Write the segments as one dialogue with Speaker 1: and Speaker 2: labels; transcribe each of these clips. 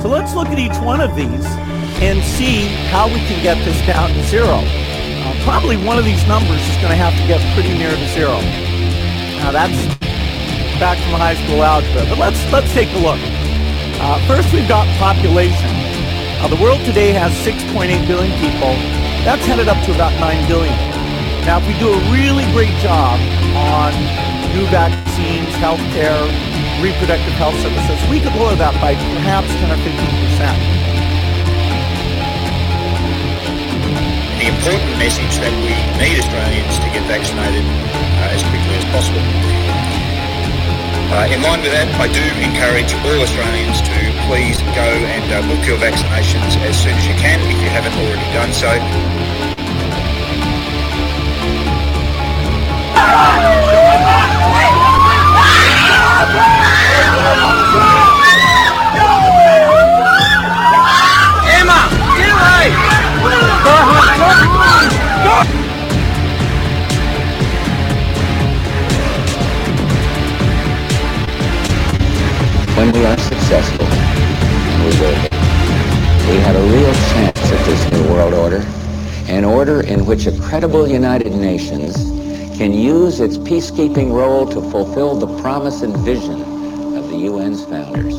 Speaker 1: So let's look at each one of these and see how we can get this down to zero. Probably one of these numbers is going to have to get pretty near to zero. Now that's back from high school algebra, but let's take a look. First, we've got population. The world today has 6.8 billion people. That's headed up to about 9 billion. Now, if we do a really great job on new vaccines, healthcare, reproductive health services, we could lower that by perhaps 10 or 15%.
Speaker 2: The important message that we need Australians to get vaccinated as quickly as possible. In line with that, I do encourage all Australians to please go and book your vaccinations as soon as you can if you haven't already done so.
Speaker 3: Emma, get away!
Speaker 4: When we are successful, and we will be, we have a real chance at this new world order, an order in which a credible United Nations can use its peacekeeping role to fulfill the promise and vision of the UN's founders.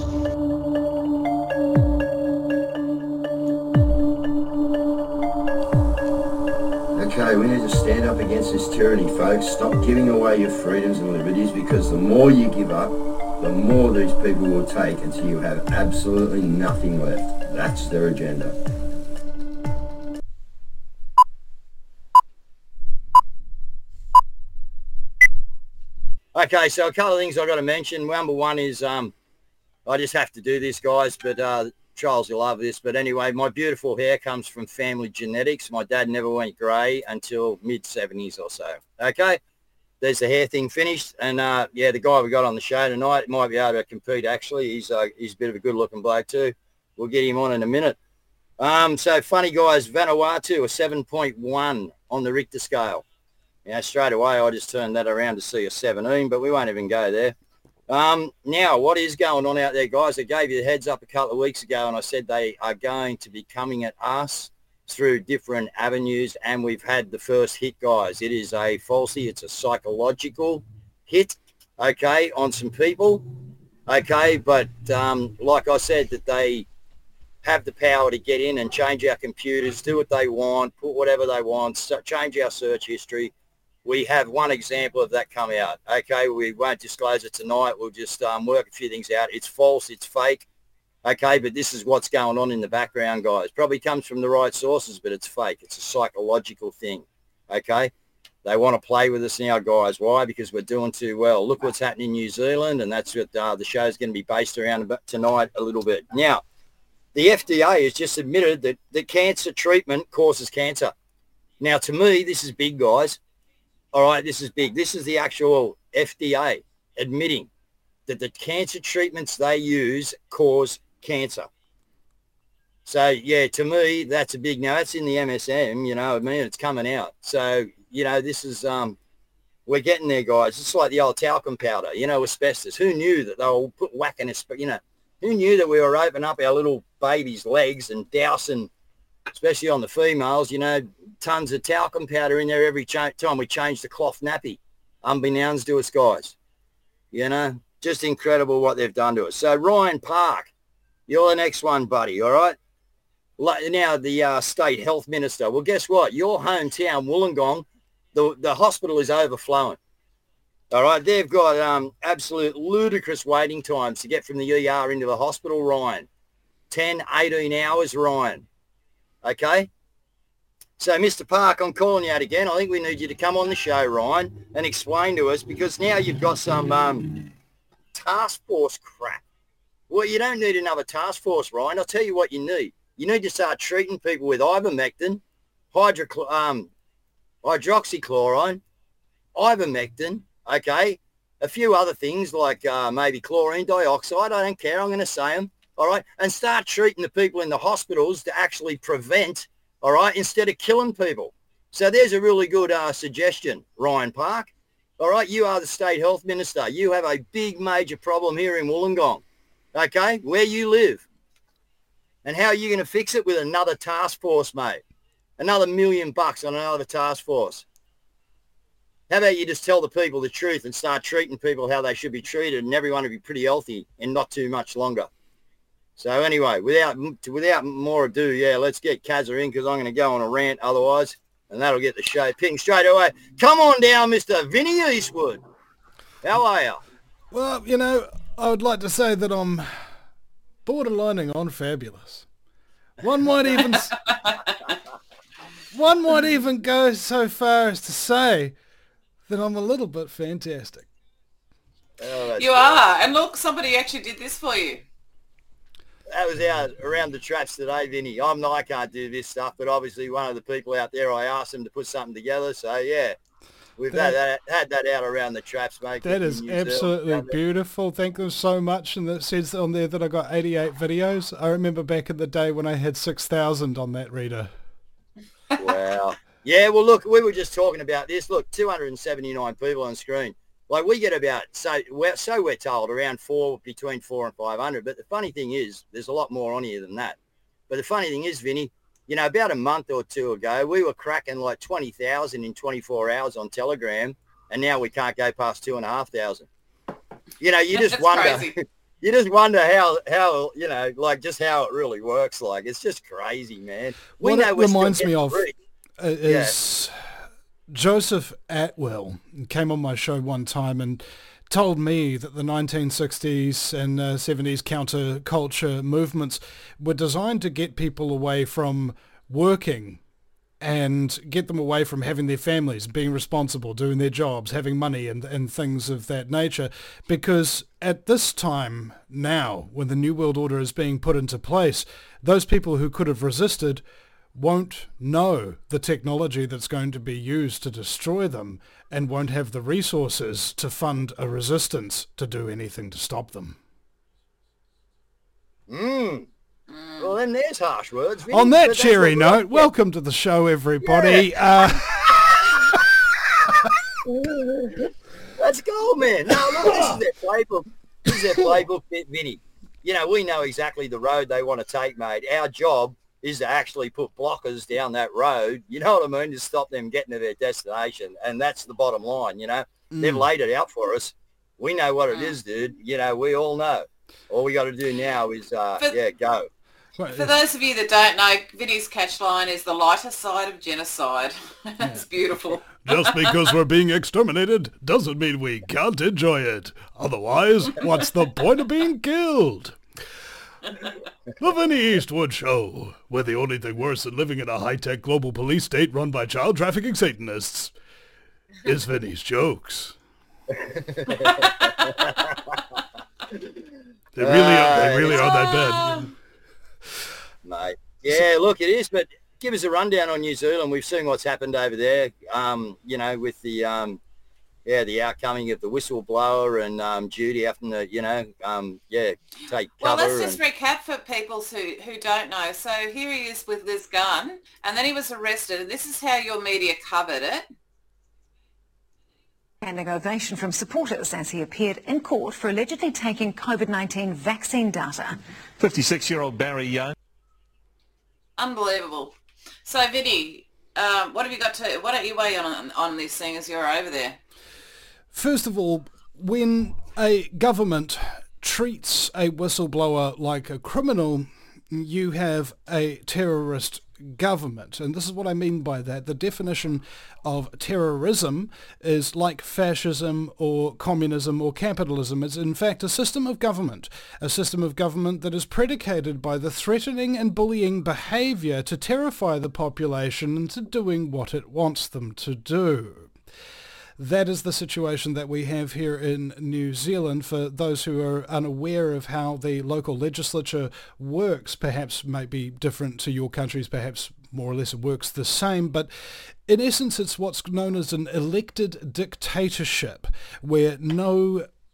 Speaker 5: Okay, we need to stand up against this tyranny, folks. Stop giving away your freedoms and liberties, because the more you give up, the more these people will take until you have absolutely nothing left. That's their agenda.
Speaker 6: Okay, so a couple of things I've got to mention. Number one is I just have to do this, guys, but Charles will love this. But anyway, my beautiful hair comes from family genetics. My dad never went grey until mid-70s or so. Okay, there's the hair thing finished. And, yeah, the guy we got on the show tonight might be able to compete, actually. He's a bit of a good-looking bloke too. We'll get him on in a minute. So, funny, guys, Vanuatu, a 7.1 on the Richter scale. Now, straight away, I just turned that around to see a 17, but we won't even go there. Now, what is going on out there, guys? I gave you the heads up a couple of weeks ago, and I said they are going to be coming at us through different avenues, and we've had the first hit, guys. It is a falsie. It's a psychological hit, okay, on some people, okay, but like I said, that they have the power to get in and change our computers, do what they want, put whatever they want, change our search history. We have one example of that come out. Okay, we won't disclose it tonight. We'll just work a few things out. It's false. It's fake. Okay, but this is what's going on in the background, guys. Probably comes from the right sources, but it's fake. It's a psychological thing. Okay, they want to play with us now, guys. Why? Because we're doing too well. Look what's happening in New Zealand, and that's what the show's going to be based around tonight a little bit. Now, the FDA has just admitted that the cancer treatment causes cancer. Now, to me, this is big, guys. All right, this is big. This is the actual FDA admitting that the cancer treatments they use cause cancer. So, yeah, to me, that's a big, now that's in the MSM, you know what I mean? It's coming out. So, you know, this is, we're getting there, guys. It's like the old talcum powder, you know, asbestos. Who knew that they were whacking us, you know, who knew that we were opening up our little babies' legs and dousing, especially on the females, you know, tons of talcum powder in there every time we change the cloth nappy, unbeknownst to us, guys. You know, just incredible what they've done to us. So, Ryan Park, you're the next one, buddy, all right? Now, the State Health Minister. Well, guess what? Your hometown, Wollongong, the hospital is overflowing. All right, they've got absolute ludicrous waiting times to get from the ER into the hospital, Ryan. 10, 18 hours, Ryan. Okay? So, Mr. Park, I'm calling you out again. I think we need you to come on the show, Ryan, and explain to us, because now you've got some task force crap. Well, you don't need another task force, Ryan. I'll tell you what you need. You need to start treating people with ivermectin, hydroxychloroquine, ivermectin, okay, a few other things like maybe chlorine dioxide. I don't care. I'm going to say them, all right, and start treating the people in the hospitals to actually prevent, all right, instead of killing people. So there's a really good suggestion, Ryan Park. All right, you are the State Health Minister. You have a big major problem here in Wollongong, okay, where you live. And how are you going to fix it with another task force, mate? Another $1 million on another task force. How about you just tell the people the truth and start treating people how they should be treated, and everyone will be pretty healthy in not too much longer. So anyway, without more ado, yeah, let's get Kazza in, because I'm going to go on a rant otherwise, and that'll get the show pinged straight away. Come on down, Mr. Vinny Eastwood. How are you?
Speaker 7: Well, you know, I would like to say that I'm borderlining on fabulous. One might even go so far as to say that I'm a little bit fantastic.
Speaker 6: Oh,
Speaker 8: you are. And look, somebody actually did this for you.
Speaker 6: That was out around the traps today, Vinny. I can't do this stuff, but obviously one of the people out there, I asked them to put something together. So, yeah, we've had that out around the traps, mate.
Speaker 7: That is absolutely beautiful. Thank them so much. And it says on there that I got 88 videos. I remember back in the day when I had 6,000 on that reader.
Speaker 6: Wow. Yeah, well, look, we were just talking about this. Look, 279 people on screen. Like, we get about, so we're told, around between 400 and 500. But the funny thing is, there's a lot more on here than that. But the funny thing is, Vinny, you know, about a month or two ago, we were cracking like 20,000 in 24 hours on Telegram, and now we can't go past 2,500. You know, you just wonder, you just wonder how, you know, like just how it really works. Like, it's just crazy, man.
Speaker 7: What it reminds me of is Joseph Atwell came on my show one time and told me that the 1960s and 70s counterculture movements were designed to get people away from working and get them away from having their families, being responsible, doing their jobs, having money and things of that nature. Because at this time now, when the New World Order is being put into place, those people who could have resisted won't know the technology that's going to be used to destroy them and won't have the resources to fund a resistance to do anything to stop them.
Speaker 6: Well, then there's harsh words.
Speaker 7: On that cheery note, welcome to the show, everybody.
Speaker 6: Yeah. Let's go, man. No, look, this is their playbook. This is their playbook, Vinny. You know, we know exactly the road they want to take, mate. Our job is to actually put blockers down that road, you know what I mean, to stop them getting to their destination. And that's the bottom line, you know. They've laid it out for us. We know what it is, dude. You know, we all know. All we got to do now is, go.
Speaker 8: For those of you that don't know, Vinny's catchline is the lighter side of genocide. It's beautiful.
Speaker 7: Just because we're being exterminated doesn't mean we can't enjoy it. Otherwise, what's the point of being killed? The Vinny Eastwood Show, where the only thing worse than living in a high-tech global police state run by child-trafficking Satanists is Vinny's jokes. They really are that bad.
Speaker 6: Mate. Yeah, look, it is, but give us a rundown on New Zealand. We've seen what's happened over there, you know, with the outcoming of the whistleblower and Judy having to, you know, take cover.
Speaker 8: Well, let's just recap for people who don't know. So here he is with Liz Gunn, and then he was arrested, and this is how your media covered it.
Speaker 9: Standing ovation from supporters as he appeared in court for allegedly taking COVID-19 vaccine data.
Speaker 10: 56-year-old Barry Young.
Speaker 8: Unbelievable. So, Vinny, what have you got to? What don't you weigh on this thing as you're over there?
Speaker 7: First of all, when a government treats a whistleblower like a criminal, you have a terrorist government. And this is what I mean by that. The definition of terrorism is like fascism or communism or capitalism. It's in fact a system of government that is predicated by the threatening and bullying behaviour to terrify the population into doing what it wants them to do. That is the situation that we have here in New Zealand. For those who are unaware of how the local legislature works, perhaps might be different to your countries, perhaps more or less it works the same, but in essence it's what's known as an elected dictatorship, where no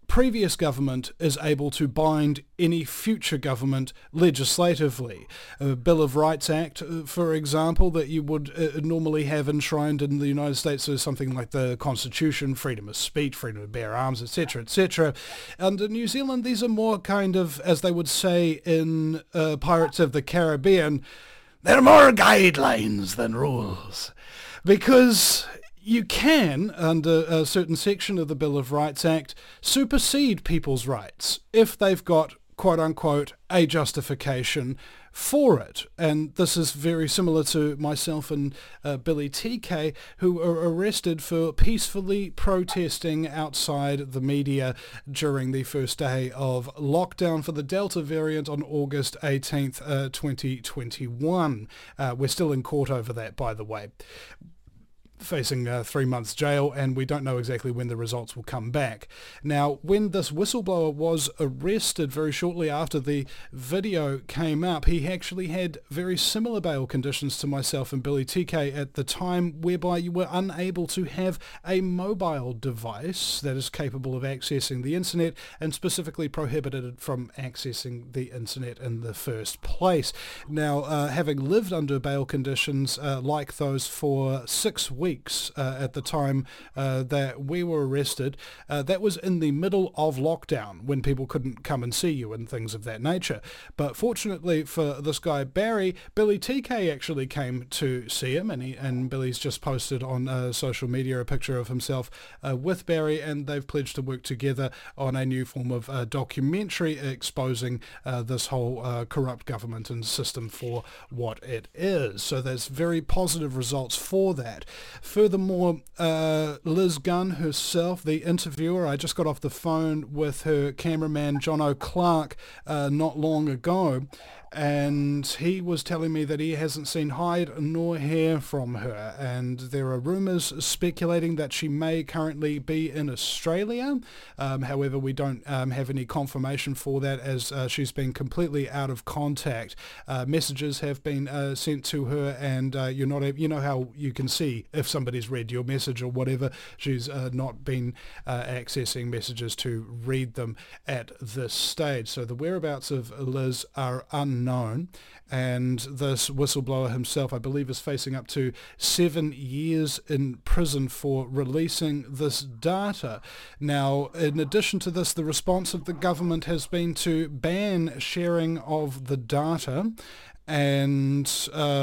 Speaker 7: previous government is able to bind any future government legislatively. A Bill of Rights Act, for example, that you would normally have enshrined in the United States, so something like the Constitution, freedom of speech, freedom to bear arms, etc., etc. And in New Zealand, these are more kind of, as they would say in Pirates of the Caribbean, they're more guidelines than rules. Because you can, under a certain section of the Bill of Rights Act, supersede people's rights if they've got, quote-unquote, a justification for it. And this is very similar to myself and Billy TK, who were arrested for peacefully protesting outside the media during the first day of lockdown for the Delta variant on August 18th, 2021. We're still in court over that, by the way, facing 3 months jail, and we don't know exactly when the results will come back. Now, when this whistleblower was arrested very shortly after the video came up, he actually had very similar bail conditions to myself and Billy TK at the time, whereby you were unable to have a mobile device that is capable of accessing the internet, and specifically prohibited from accessing the internet in the first place. Now, having lived under bail conditions like those for 6 weeks, at the time that we were arrested. That was in the middle of lockdown when people couldn't come and see you and things of that nature. But fortunately for this guy Barry, Billy TK actually came to see him, and Billy's just posted on social media a picture of himself with Barry, and they've pledged to work together on a new form of documentary exposing this whole corrupt government and system for what it is. So there's very positive results for that. Furthermore, Liz Gunn herself, the interviewer, I just got off the phone with her cameraman Jono Clark not long ago, and he was telling me that he hasn't seen hide nor hair from her, and there are rumours speculating that she may currently be in Australia. However, we don't have any confirmation for that, as she's been completely out of contact. Messages have been sent to her, and you're not, you know how you can see if somebody's read your message or whatever. She's not been accessing messages to read them at this stage. So the whereabouts of Liz are unknown, and this whistleblower himself, I believe, is facing up to 7 years in prison for releasing this data. Now, in addition to this, the response of the government has been to ban sharing of the data, and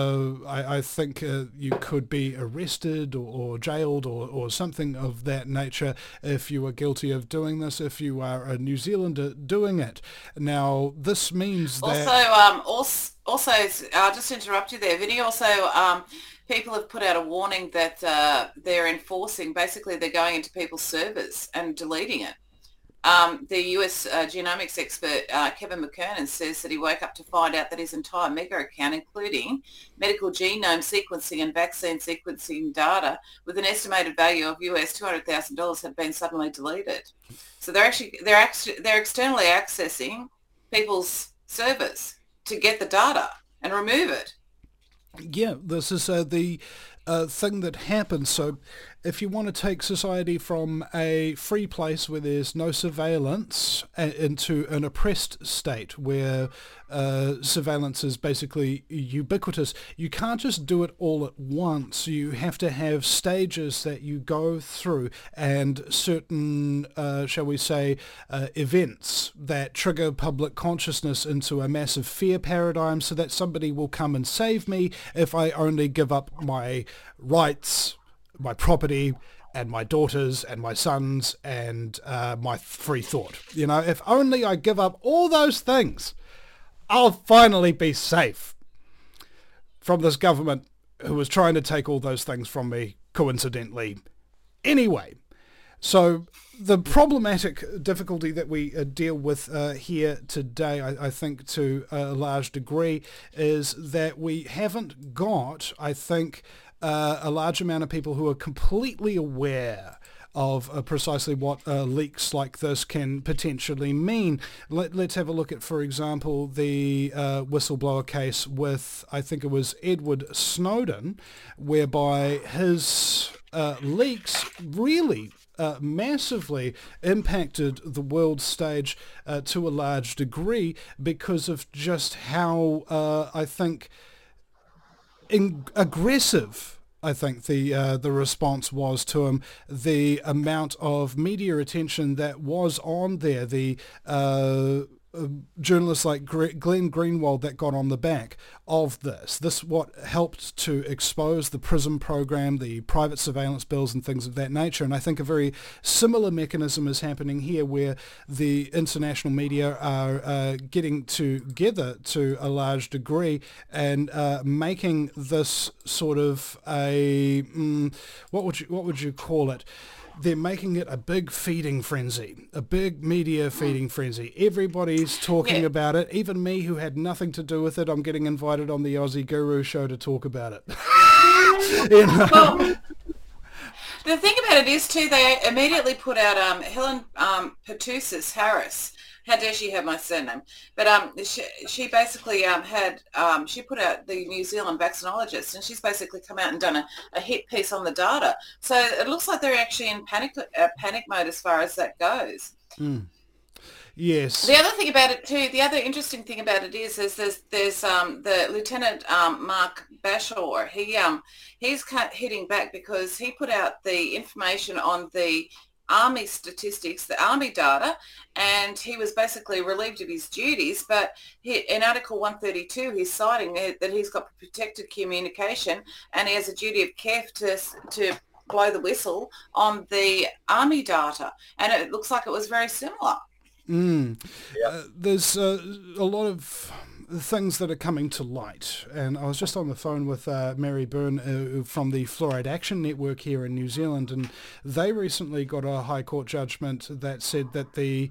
Speaker 7: I think you could be arrested or jailed or something of that nature if you are guilty of doing this, if you are a New Zealander doing it. Now, this means that...
Speaker 8: Also, I'll just interrupt you there, Vinny. Also, people have put out a warning that they're enforcing, basically they're going into people's servers and deleting it. The US genomics expert Kevin McKernan says that he woke up to find out that his entire Mega account, including medical genome sequencing and vaccine sequencing data with an estimated value of US $200,000, had been suddenly deleted. So they're externally accessing people's servers to get the data and remove it.
Speaker 7: Yeah, this is the thing that happens. So if you want to take society from a free place where there's no surveillance into an oppressed state where surveillance is basically ubiquitous, you can't just do it all at once. You have to have stages that you go through, and certain, shall we say, events that trigger public consciousness into a massive fear paradigm, so that somebody will come and save me if I only give up my rights, my property, and my daughters and my sons and my free thought. You know, if only I give up all those things, I'll finally be safe from this government who was trying to take all those things from me, coincidentally. Anyway, so the problematic difficulty that we deal with here today, I think to a large degree, is that we haven't got, I think, a large amount of people who are completely aware of precisely what leaks like this can potentially mean. Let's have a look at, for example, the whistleblower case with, I think it was Edward Snowden, whereby his leaks really massively impacted the world stage to a large degree because of just how, I think, aggressive I think the response was to him, the amount of media attention that was on there, the journalists like Glenn Greenwald that got on the back of this. This what helped to expose the PRISM program, the private surveillance bills and things of that nature. And I think a very similar mechanism is happening here where the international media are getting together to a large degree and making this sort of a, what would you call it? They're making it a big feeding frenzy, a big media feeding frenzy. Everybody's talking about it. Even me, who had nothing to do with it, I'm getting invited on the Aussie Guru show to talk about it.
Speaker 8: Well, the thing about it is, too, they immediately put out Helen Pertusis Harris. How dare she have my surname? But she basically she put out the New Zealand vaccinologist, and she's basically come out and done a hit piece on the data. So it looks like they're actually in panic mode as far as that goes.
Speaker 7: Yes.
Speaker 8: The other thing about it too, the other interesting thing about it is there's the Lieutenant Mark Bashor. He's hitting back because he put out the information on the Army statistics, the Army data, and he was basically relieved of his duties. But in Article 132, he's citing that he's got protected communication and he has a duty of care to blow the whistle on the Army data. And it looks like it was very similar.
Speaker 7: There's a lot of things that are coming to light, and I was just on the phone with Mary Byrne from the Fluoride Action Network here in New Zealand, and they recently got a High Court judgment that said that the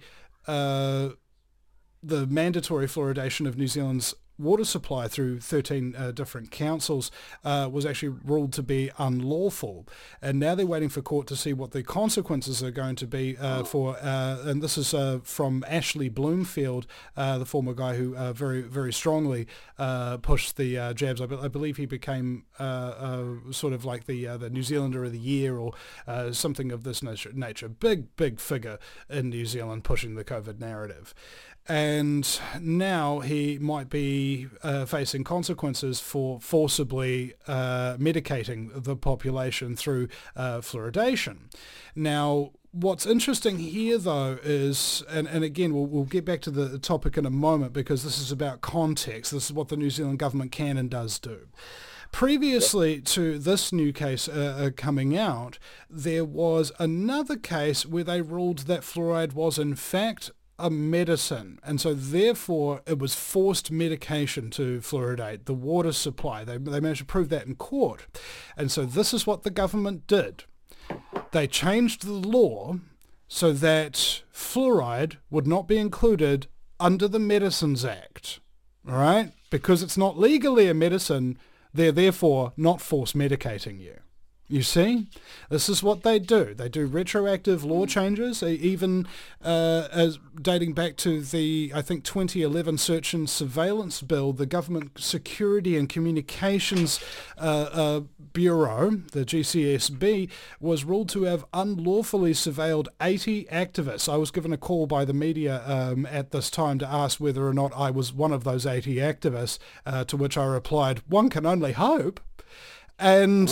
Speaker 7: mandatory fluoridation of New Zealand's water supply through 13 different councils was actually ruled to be unlawful, and now they're waiting for court to see what the consequences are going to be for and this is from Ashley Bloomfield, the former guy who very, very strongly pushed the jabs. I believe he became sort of like the New Zealander of the Year or something of this nature. Big figure in New Zealand pushing the COVID narrative. And now he might be facing consequences for forcibly medicating the population through fluoridation. Now, what's interesting here, though, is, and again, we'll get back to the topic in a moment because this is about context. This is what the New Zealand government can and does do. Previously to this new case coming out, there was another case where they ruled that fluoride was, in fact, a medicine, and so therefore it was forced medication to fluoridate the water supply. They managed to prove that in court, and so this is what the government did. They changed the law so that fluoride would not be included under the Medicines Act, all right? Because it's not legally a medicine, they're therefore not force medicating you. You see, this is what they do. They do retroactive law changes, even as dating back to the, I think, 2011 Search and Surveillance Bill. The Government Security and Communications Bureau, the GCSB, was ruled to have unlawfully surveilled 80 activists. I was given a call by the media at this time to ask whether or not I was one of those 80 activists, to which I replied, one can only hope. And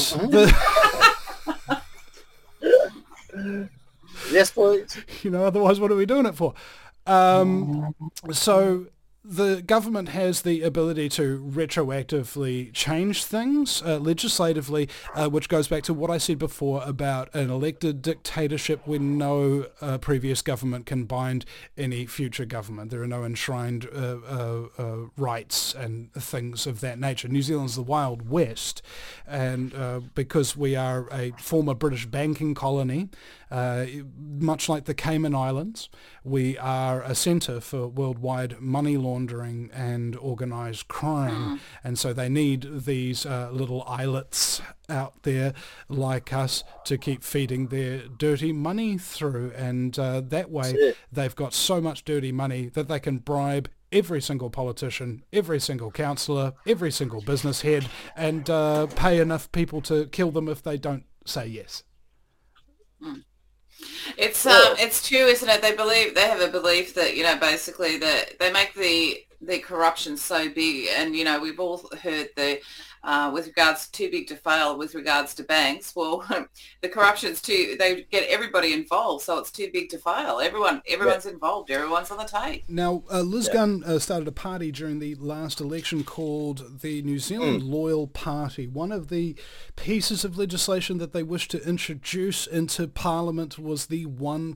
Speaker 6: yes, please.
Speaker 7: Otherwise, what are we doing it for? So the government has the ability to retroactively change things legislatively, which goes back to what I said before about an elected dictatorship when no previous government can bind any future government. There are no enshrined rights and things of that nature. New Zealand's the Wild West, and because we are a former British banking colony, much like the Cayman Islands, we are a centre for worldwide money laundering and organised crime, and so they need these little islets out there like us to keep feeding their dirty money through, and that way they've got so much dirty money that they can bribe every single politician, every single councillor, every single business head, and pay enough people to kill them if they don't say yes.
Speaker 8: It's true, isn't it? They have a belief that, basically that they make the corruption so big, and we've all heard with regards too big to fail with regards to banks. Well, the corruption's they get everybody involved, so it's too big to fail. Everyone's involved. Everyone's on the take.
Speaker 7: Now, Liz Gunn started a party during the last election called the New Zealand Loyal Party. One of the pieces of legislation that they wished to introduce into Parliament was the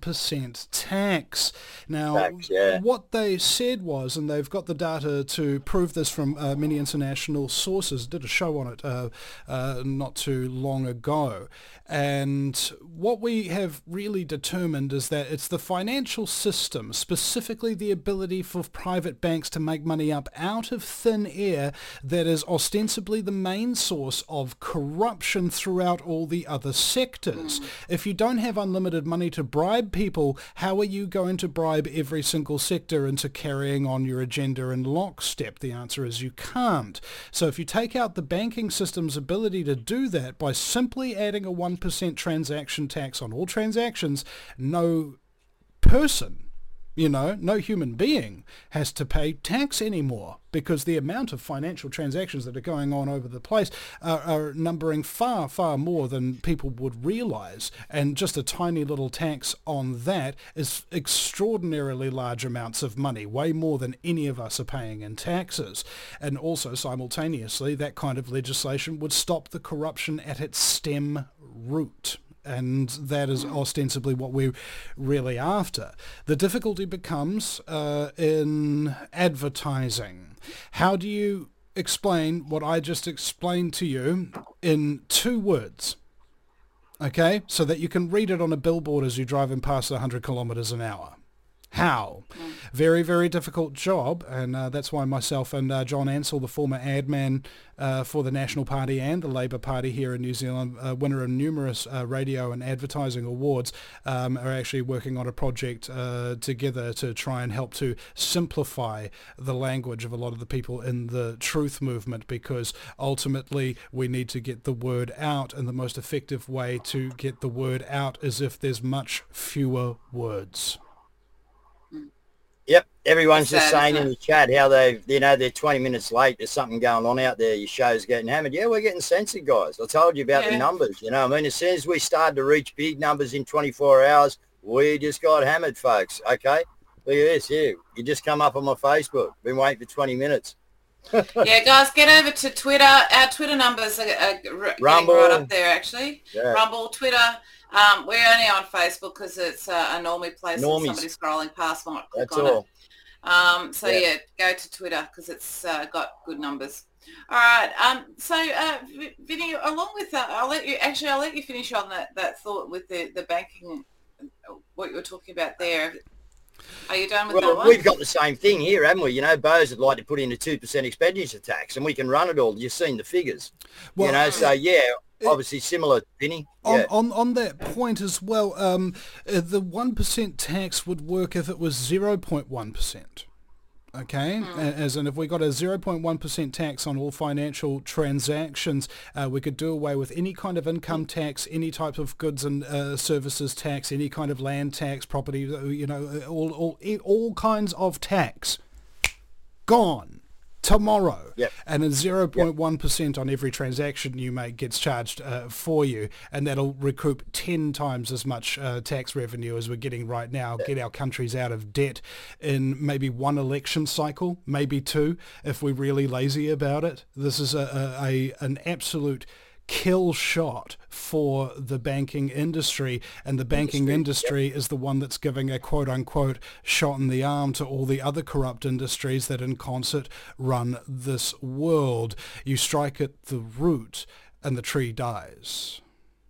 Speaker 7: 1% tax. Now, what they said was, and they've got the data to prove this from many international sources, did a show on it not too long ago, and what we have really determined is that it's the financial system, specifically the ability for private banks to make money up out of thin air, that is ostensibly the main source of corruption throughout all the other sectors. If you don't have unlimited money to bribe people, how are you going to bribe every single sector into carrying on your agenda in lockstep? The answer is you can't. So if you take out the banking system's ability to do that by simply adding a 1% transaction tax on all transactions, no person, no human being has to pay tax anymore, because the amount of financial transactions that are going on over the place are numbering far, far more than people would realize. And just a tiny little tax on that is extraordinarily large amounts of money, way more than any of us are paying in taxes. And also, simultaneously, that kind of legislation would stop the corruption at its stem root. And that is ostensibly what we're really after. The difficulty becomes in advertising. How do you explain what I just explained to you in 2 words? Okay, so that you can read it on a billboard as you're driving past 100 kilometers an hour. How? Very, very difficult job, and that's why myself and John Ansell, the former ad man for the National Party and the Labour Party here in New Zealand, winner of numerous radio and advertising awards, are actually working on a project together to try and help to simplify the language of a lot of the people in the truth movement, because ultimately we need to get the word out, and the most effective way to get the word out is if there's much fewer words.
Speaker 6: Yep, everyone's just saying in the chat how they're 20 minutes late. There's something going on out there. Your show's getting hammered. Yeah, we're getting censored, guys. I told you about the numbers. As soon as we started to reach big numbers in 24 hours, we just got hammered, folks. Okay, look at this here. You just come up on my Facebook. Been waiting for 20 minutes.
Speaker 8: Yeah, guys, get over to Twitter. Our Twitter numbers are
Speaker 6: Rumble,
Speaker 8: right up there, actually.
Speaker 6: Yeah.
Speaker 8: Rumble, Twitter. We're only on Facebook because it's a normie place. And somebody scrolling past might click on it. Go to Twitter because it's got good numbers. All right. Vinny, along with that, I'll let you finish on that thought with the banking, what you were talking about there. Are you done with that one?
Speaker 6: Well, we've got the same thing here, haven't we? Bose would like to put in a 2% expenditure tax, and we can run it all. You've seen the figures. Well, obviously similar, Vinny.
Speaker 7: On that point as well, the 1% tax would work if it was 0.1%. Okay, as in if we got a 0.1% tax on all financial transactions, we could do away with any kind of income tax, any type of goods and services tax, any kind of land tax, property, all kinds of tax. Gone. Tomorrow, and a 0.1% on every transaction you make gets charged for you, and that'll recoup 10 times as much tax revenue as we're getting right now, get our countries out of debt in maybe 1 election cycle, maybe 2, if we're really lazy about it. This is an absolute kill shot for the banking industry, and the banking industry is the one that's giving a quote-unquote shot in the arm to all the other corrupt industries that in concert run this world. You strike at the root and the tree dies.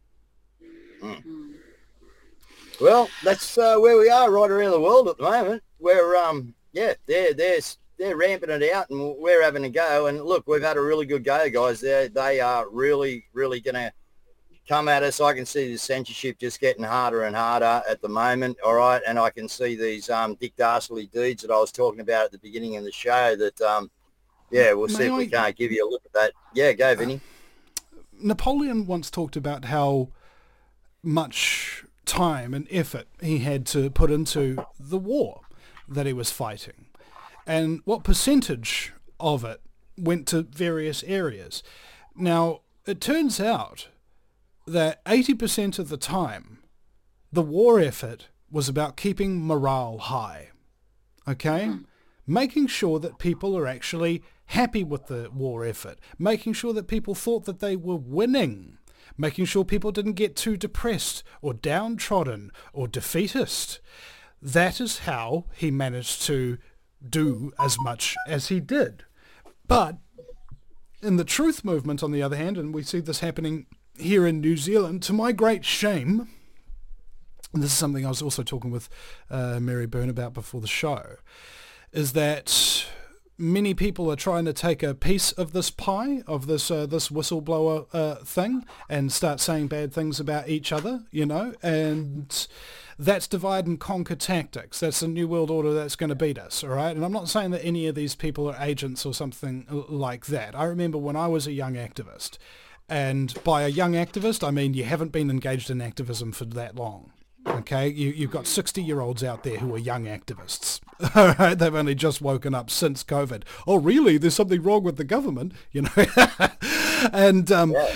Speaker 6: Well, that's where we are right around the world at the moment. We're they're ramping it out, and we're having a go. And look, we've had a really good go, guys. They are really, really going to come at us. I can see the censorship just getting harder and harder at the moment, all right? And I can see these Dick Dastardly deeds that I was talking about at the beginning of the show that, we'll see if we can't give you a look at that. Yeah, go, Vinny.
Speaker 7: Napoleon once talked about how much time and effort he had to put into the war that he was fighting, and what percentage of it went to various areas. Now, it turns out that 80% of the time, the war effort was about keeping morale high, okay? Making sure that people are actually happy with the war effort, making sure that people thought that they were winning, making sure people didn't get too depressed or downtrodden or defeatist. That is how he managed to do as much as he did. But in the truth movement, on the other hand, and we see this happening here in New Zealand, to my great shame, and this is something I was also talking with Mary Byrne about before the show, is that many people are trying to take a piece of this pie, of this whistleblower thing, and start saying bad things about each other, you know, and that's divide and conquer tactics. That's the New World Order that's going to beat us, all right? And I'm not saying that any of these people are agents or something like that. I remember when I was a young activist, and by a young activist, I mean you haven't been engaged in activism for that long. Okay, you've got 60-year-olds out there who are young activists. All right, they've only just woken up since COVID. Oh, really? There's something wrong with the government, you know. And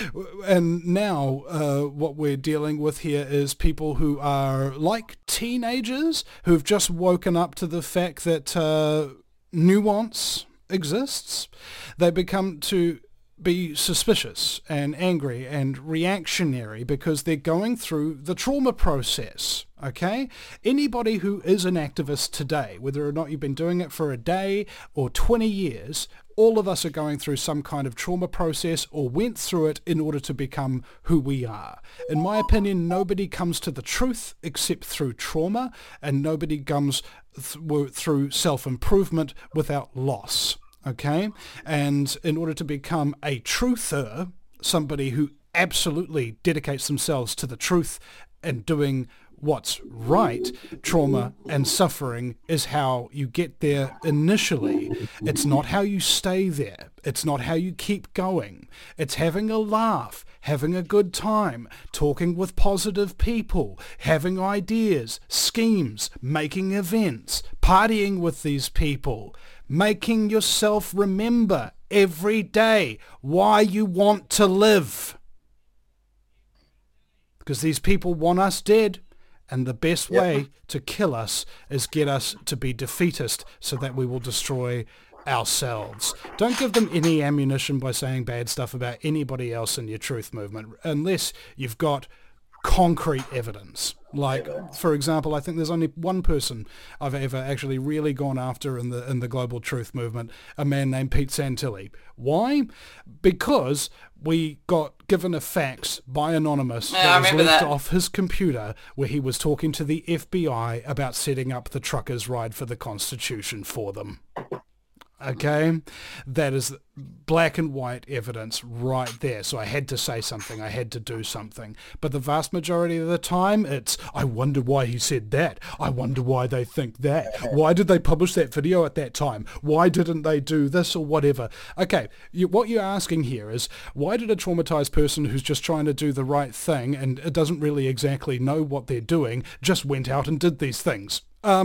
Speaker 7: now what we're dealing with here is people who are like teenagers who've just woken up to the fact that nuance exists. They become to be suspicious and angry and reactionary because they're going through the trauma process, okay? Anybody who is an activist today, whether or not you've been doing it for a day or 20 years, all of us are going through some kind of trauma process or went through it in order to become who we are. In my opinion, nobody comes to the truth except through trauma, and nobody comes through self-improvement without loss. Okay, and in order to become a truther, somebody who absolutely dedicates themselves to the truth and doing what's right, trauma and suffering is how you get there initially. It's not how you stay there. It's not how you keep going. It's having a laugh, having a good time, talking with positive people, having ideas, schemes, making events, partying with these people, making yourself remember every day why you want to live. Because these people want us dead, and the best way to kill us is get us to be defeatist so that we will destroy ourselves. Don't give them any ammunition by saying bad stuff about anybody else in your truth movement unless you've got concrete evidence. Like, for example, I think there's only one person I've ever actually really gone after in the global truth movement, a man named Pete Santilli. Why? Because we got given a fax by Anonymous that was leaked off his computer where he was talking to the FBI about setting up the truckers' ride for the Constitution for them. Okay, that is black and white evidence right there. So I had to say something. I had to do something. But the vast majority of the time, it's, I wonder why he said that. I wonder why they think that. Why did they publish that video at that time? Why didn't they do this or whatever? Okay, what you're asking here is, why did a traumatized person who's just trying to do the right thing and doesn't really exactly know what they're doing just went out and did these things?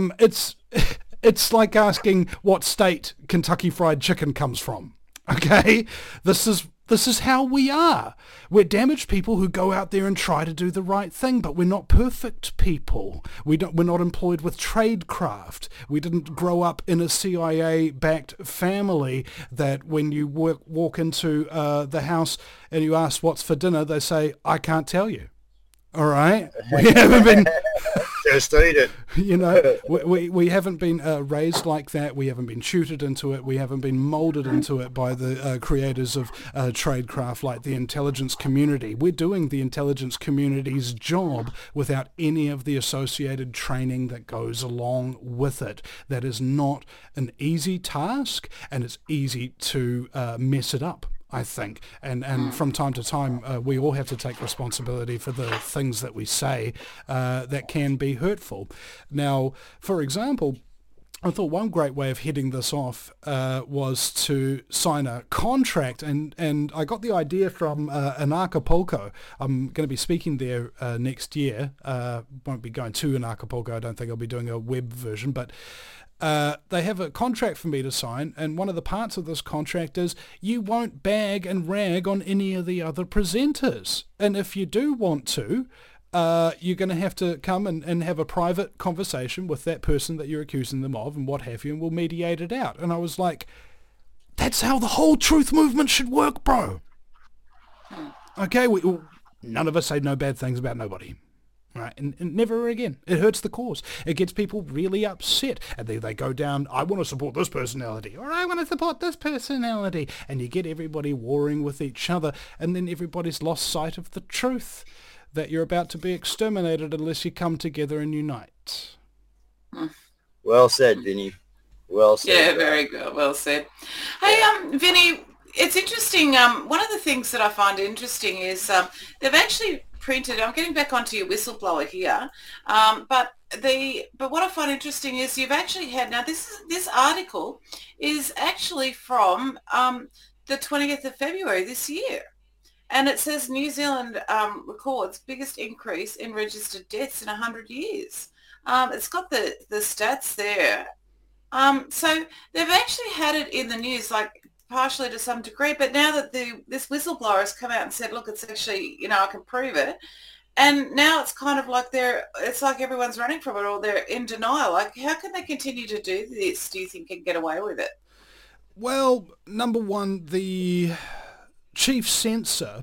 Speaker 7: It's like asking what state Kentucky Fried Chicken comes from. Okay? This is how we are. We're damaged people who go out there and try to do the right thing, but we're not perfect people. We're not employed with tradecraft. We didn't grow up in a CIA-backed family that when you walk into the house and you ask what's for dinner, they say, I can't tell you. All right? We haven't been...
Speaker 2: Just eat it.
Speaker 7: You know, we haven't been raised like that. We haven't been tutored into it. We haven't been molded into it by the creators of tradecraft like the intelligence community. We're doing the intelligence community's job without any of the associated training that goes along with it. That is not an easy task, and it's easy to mess it up, I think. And from time to time, we all have to take responsibility for the things that we say that can be hurtful. Now, for example, I thought one great way of heading this off was to sign a contract, and I got the idea from in Acapulco. I'm going to be speaking there next year. Won't be going to Acapulco. I don't think I'll be doing a web version, but they have a contract for me to sign, and one of the parts of this contract is you won't bag and rag on any of the other presenters. And if you do want to, you're going to have to come and have a private conversation with that person that you're accusing them of and what have you, and we'll mediate it out. And I was like, that's how the whole truth movement should work, bro. Okay, none of us say no bad things about nobody. Right, and never again. It hurts the cause. It gets people really upset, and they go down, I want to support this personality, or I want to support this personality, and you get everybody warring with each other, and then everybody's lost sight of the truth, that you're about to be exterminated unless you come together and unite.
Speaker 6: Well said, Vinny. Well said.
Speaker 8: Yeah, very good. Well said. Hey, Vinny, it's interesting. One of the things that I find interesting is they've actually printed. I'm getting back onto your whistleblower here, but what I find interesting is you've actually had, now this article is actually from the 20th of February this year. And it says New Zealand records biggest increase in registered deaths in 100 years. It's got the stats there. So they've actually had it in the news, like partially to some degree, but now that this whistleblower has come out and said, look, it's actually, I can prove it. And now it's kind of like it's like everyone's running from it, or they're in denial. Like, how can they continue to do this, do you think, and get away with it?
Speaker 7: Well, number one, the chief censor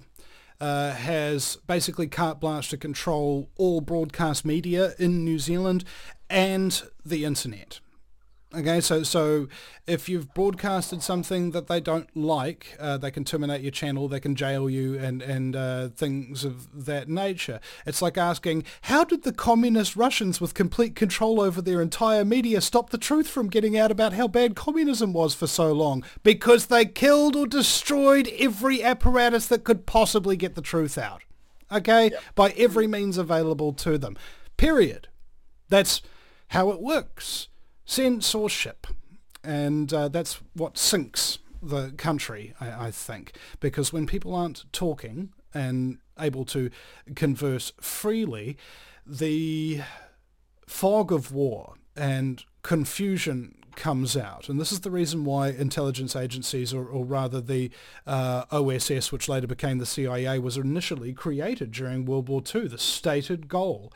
Speaker 7: has basically carte blanche to control all broadcast media in New Zealand and the internet. Okay, so if you've broadcasted something that they don't like, they can terminate your channel, they can jail you, and things of that nature. It's like asking, how did the communist Russians with complete control over their entire media stop the truth from getting out about how bad communism was for so long? Because they killed or destroyed every apparatus that could possibly get the truth out. Okay? Yep. By every means available to them. Period. That's how it works. Censorship, and that's what sinks the country, I think, because when people aren't talking and able to converse freely, the fog of war and confusion comes out. And this is the reason why intelligence agencies, or rather the OSS, which later became the CIA, was initially created during World War II. The stated goal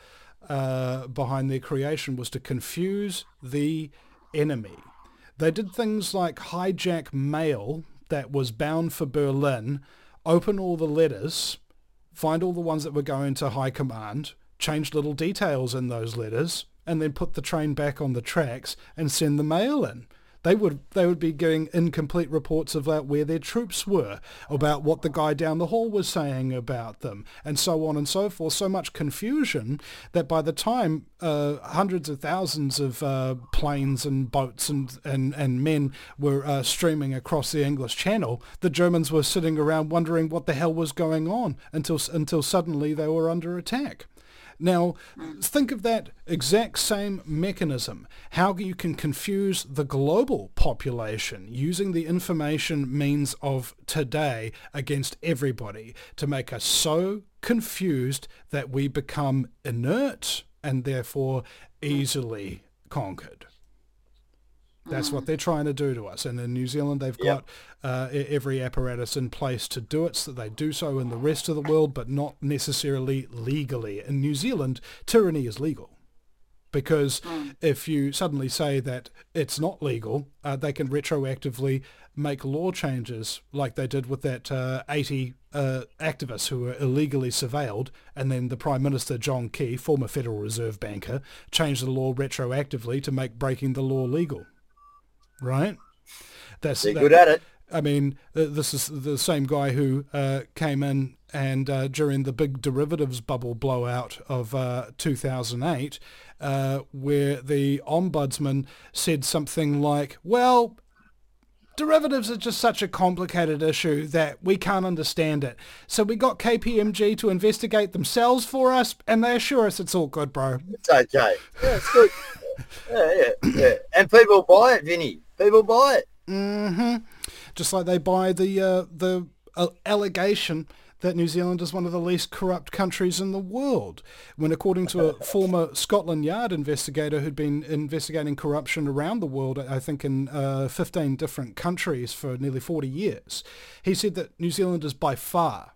Speaker 7: behind their creation was to confuse the enemy. They did things like hijack mail that was bound for Berlin, open all the letters, find all the ones that were going to high command, change little details in those letters, and then put the train back on the tracks and send the mail in. They would be getting incomplete reports of where their troops were, about what the guy down the hall was saying about them, and so on and so forth. So much confusion that by the time hundreds of thousands of planes and boats and men were streaming across the English Channel, the Germans were sitting around wondering what the hell was going on until suddenly they were under attack. Now, think of that exact same mechanism, how you can confuse the global population using the information means of today against everybody to make us so confused that we become inert and therefore easily conquered. That's what they're trying to do to us. And in New Zealand, they've got every apparatus in place to do it, so that they do so in the rest of the world, but not necessarily legally. In New Zealand, tyranny is legal. Because if you suddenly say that it's not legal, they can retroactively make law changes like they did with that 80 activists who were illegally surveilled, and then the Prime Minister, John Key, former Federal Reserve banker, changed the law retroactively to make breaking the law legal. Right?
Speaker 6: They're good at it.
Speaker 7: I mean, this is the same guy who came in and during the big derivatives bubble blowout of 2008, where the ombudsman said something like, well, derivatives are just such a complicated issue that we can't understand it. So we got KPMG to investigate themselves for us, and they assure us it's all good, bro.
Speaker 6: It's okay. Yeah, it's good. Yeah. And people buy it, Vinny. People buy it.
Speaker 7: Mm-hmm. Just like they buy the allegation that New Zealand is one of the least corrupt countries in the world, when according to a former Scotland Yard investigator who'd been investigating corruption around the world, I think in 15 different countries for nearly 40 years, he said that New Zealand is by far,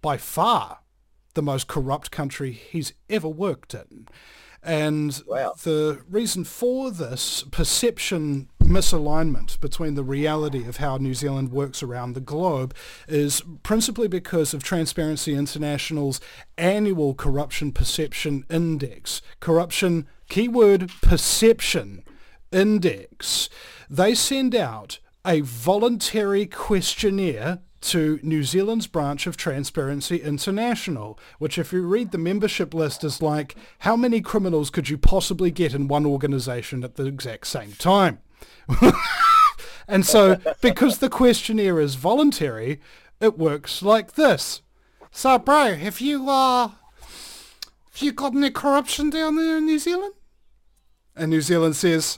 Speaker 7: the most corrupt country he's ever worked in. And
Speaker 6: wow.
Speaker 7: The reason for this perception misalignment between the reality of how New Zealand works around the globe is principally because of Transparency International's annual Corruption Perception Index. Corruption, keyword perception index. They send out a voluntary questionnaire to New Zealand's branch of Transparency International, which if you read the membership list is like, how many criminals could you possibly get in one organisation at the exact same time? And so, because the questionnaire is voluntary, it works like this. So, bro, have you got any corruption down there in New Zealand? And New Zealand says,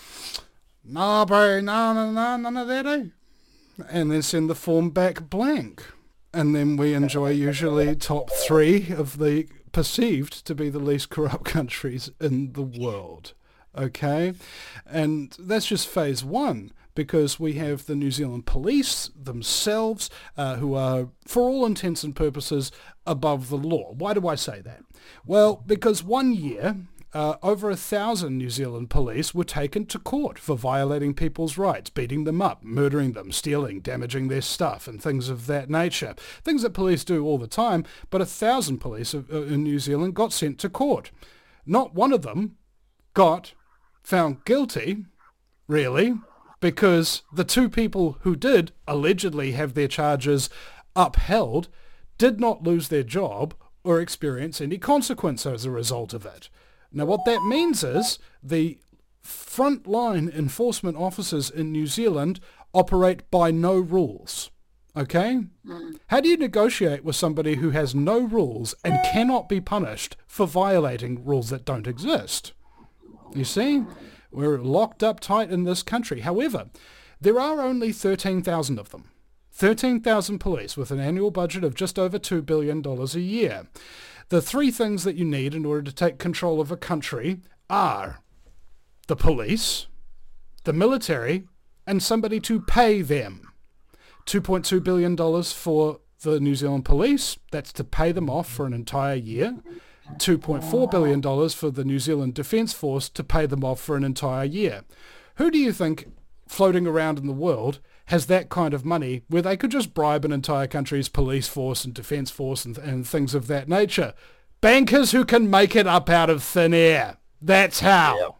Speaker 7: no, bro, no, none of that, eh? And then send the form back blank. And then we enjoy usually top 3 of the perceived to be the least corrupt countries in the world. Okay? And that's just phase 1, because we have the New Zealand police themselves who are, for all intents and purposes, above the law. Why do I say that? Well, because one year, over 1,000 New Zealand police were taken to court for violating people's rights, beating them up, murdering them, stealing, damaging their stuff, and things of that nature. Things that police do all the time, but 1,000 police in New Zealand got sent to court. Not one of them got found guilty, really, because the 2 people who did allegedly have their charges upheld did not lose their job or experience any consequence as a result of it. Now, what that means is the frontline enforcement officers in New Zealand operate by no rules, okay? How do you negotiate with somebody who has no rules and cannot be punished for violating rules that don't exist? You see, we're locked up tight in this country. However, there are only 13,000 of them. 13,000 police with an annual budget of just over $2 billion a year. The 3 things that you need in order to take control of a country are the police, the military, and somebody to pay them. $2.2 billion for the New Zealand police, that's to pay them off for an entire year. $2.4 billion for the New Zealand Defence Force to pay them off for an entire year. Who do you think floating around in the world has that kind of money where they could just bribe an entire country's police force and defence force and things of that nature? Bankers who can make it up out of thin air. That's how.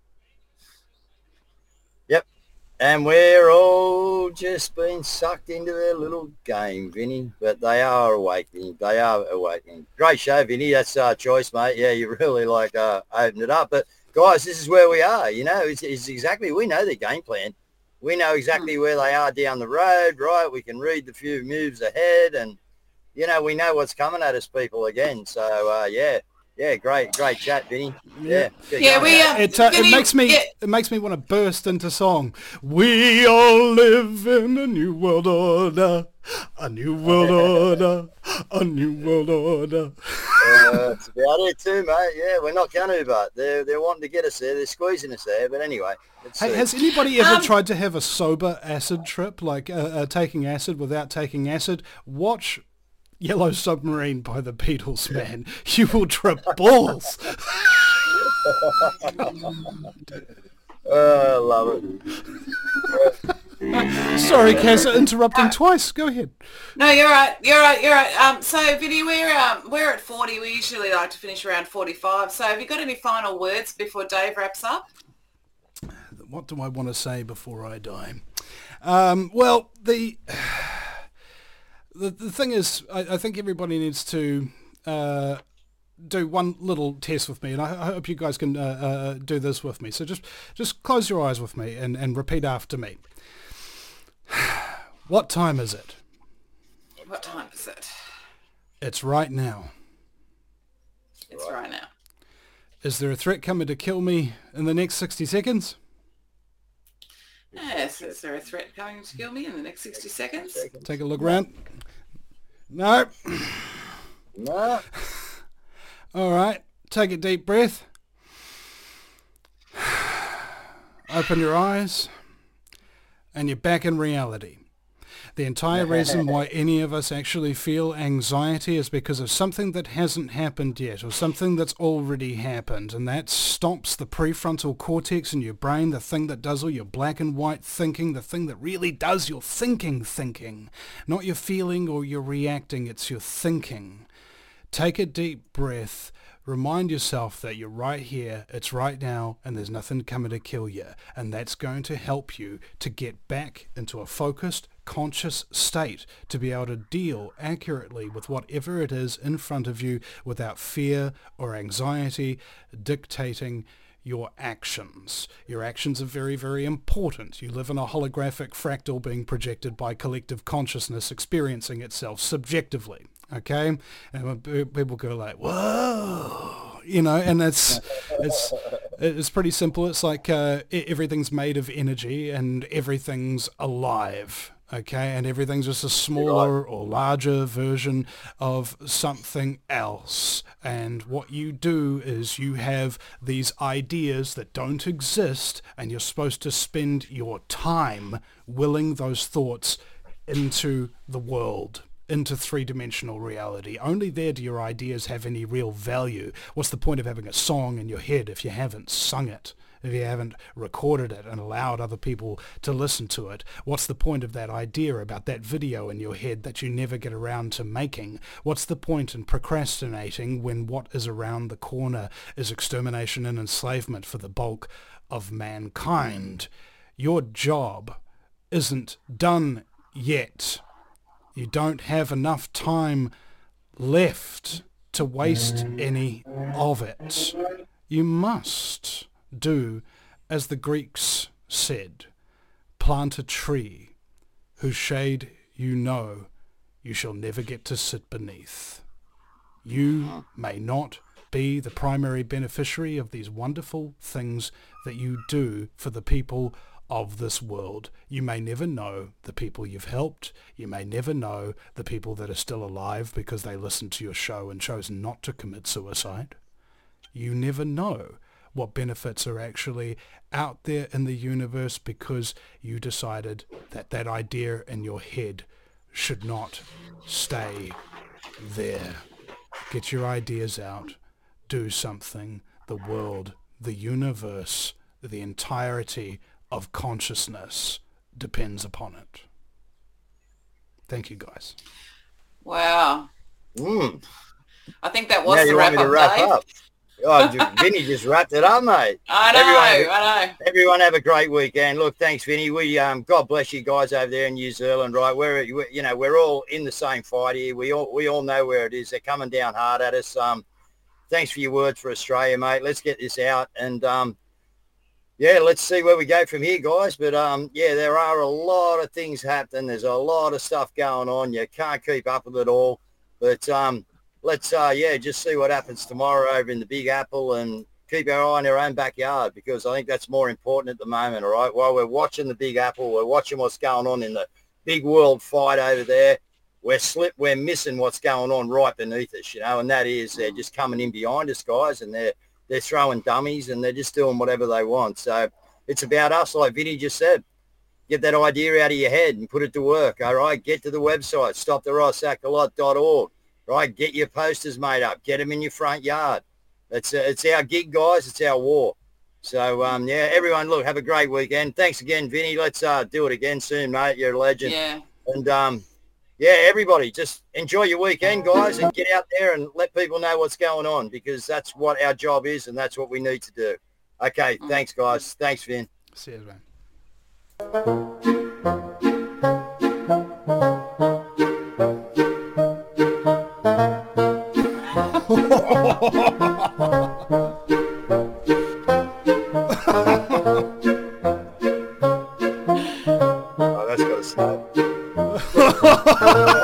Speaker 6: Yep. And we're all just being sucked into their little game, Vinny. But they are awakening. They are awakening. Great show, Vinny. That's our choice, mate. Yeah, you really opened it up. But guys, this is where we are. You know, it's exactly, we know their game plan. We know exactly where they are down the road, right? We can read the few moves ahead and, you know, we know what's coming at us, people, again. So, yeah, great chat, Vinny. Yeah,
Speaker 7: it makes me want to burst into song. We all live in a new world order, a new world order, a new world order.
Speaker 6: That's about it too, mate. Yeah, we're not going to, but they're wanting to get us there. They're squeezing us there. But anyway,
Speaker 7: hey, has anybody ever tried to have a sober acid trip, like taking acid without taking acid? Watch Yellow Submarine by the Beatles, man. You will trip balls.
Speaker 6: I love it.
Speaker 7: Sorry, Kaz, interrupting twice. Go ahead.
Speaker 8: No, you're right. So, Vinny, we're at 40. We usually like to finish around 45. So, have you got any final words before Dave wraps up?
Speaker 7: What do I want to say before I die? Well, the thing is, I think everybody needs to do one little test with me, and I hope you guys can do this with me. So just close your eyes with me and repeat after me. What time is it?
Speaker 8: What time is it?
Speaker 7: It's right now.
Speaker 8: It's right now.
Speaker 7: Is there a threat coming to kill me in the next 60 seconds?
Speaker 8: Yes, is there a threat coming to kill me in the next 60 seconds?
Speaker 7: Take a look around. No.
Speaker 6: No.
Speaker 7: All right, take a deep breath. Open your eyes, and you're back in reality. The entire reason why any of us actually feel anxiety is because of something that hasn't happened yet, or something that's already happened, and that stops the prefrontal cortex in your brain, the thing that does all your black and white thinking, the thing that really does your thinking. Not your feeling or your reacting, it's your thinking. Take a deep breath. Remind yourself that you're right here, it's right now, and there's nothing coming to kill you. And that's going to help you to get back into a focused, conscious state to be able to deal accurately with whatever it is in front of you without fear or anxiety dictating your actions. Your actions are very, very important. You live in a holographic fractal being projected by collective consciousness experiencing itself subjectively. Okay, and when people go like, "Whoa," and it's pretty simple. It's like everything's made of energy and everything's alive. Okay, and everything's just a smaller or larger version of something else. And what you do is you have these ideas that don't exist, and you're supposed to spend your time willing those thoughts into the world, into three-dimensional reality. Only there do your ideas have any real value. What's the point of having a song in your head if you haven't sung it? If you haven't recorded it and allowed other people to listen to it? What's the point of that idea about that video in your head that you never get around to making? What's the point in procrastinating when what is around the corner is extermination and enslavement for the bulk of mankind? Your job isn't done yet. You don't have enough time left to waste any of it. You must do as the Greeks said, plant a tree whose shade you shall never get to sit beneath. You may not be the primary beneficiary of these wonderful things that you do for the people of this world. You may never know the people you've helped. You may never know the people that are still alive because they listened to your show and chose not to commit suicide. You never know what benefits are actually out there in the universe because you decided that that idea in your head should not stay there. Get your ideas out. Do something. The world, the universe, the entirety of consciousness depends upon it. Thank you, guys.
Speaker 8: Wow.
Speaker 6: Mm.
Speaker 8: I think that was
Speaker 6: Now
Speaker 8: the
Speaker 6: you want me to wrap
Speaker 8: Dave.
Speaker 6: up? Oh, Vinny just wrapped it up, mate.
Speaker 8: I know.
Speaker 6: Everyone have a great weekend. Look, thanks, Vinny. We God bless you guys over there in New Zealand, right? We're all in the same fight here. We all know where it is. They're coming down hard at us. Thanks for your words for Australia, mate. Let's get this out and let's see where we go from here, guys. But there are a lot of things happening. There's a lot of stuff going on. You can't keep up with it all. But let's just see what happens tomorrow over in the Big Apple and keep our eye on our own backyard, because I think that's more important at the moment, all right? While we're watching the Big Apple, we're watching what's going on in the big world fight over there. We're missing what's going on right beneath us, and that is they're just coming in behind us, guys, and they're throwing dummies and they're just doing whatever they want. So it's about us, like Vinny just said. Get that idea out of your head and put it to work, all right? Get to the website, stoptherossacalot.org. Right, get your posters made up. Get them in your front yard. It's our gig, guys. It's our war. So, everyone, look, have a great weekend. Thanks again, Vinny. Let's do it again soon, mate. You're a legend.
Speaker 8: Yeah.
Speaker 6: And, everybody, just enjoy your weekend, guys, and get out there and let people know what's going on, because that's what our job is and that's what we need to do. Okay, thanks, guys. Thanks, Vin.
Speaker 7: See you, man.
Speaker 6: Oh, that's got to stop.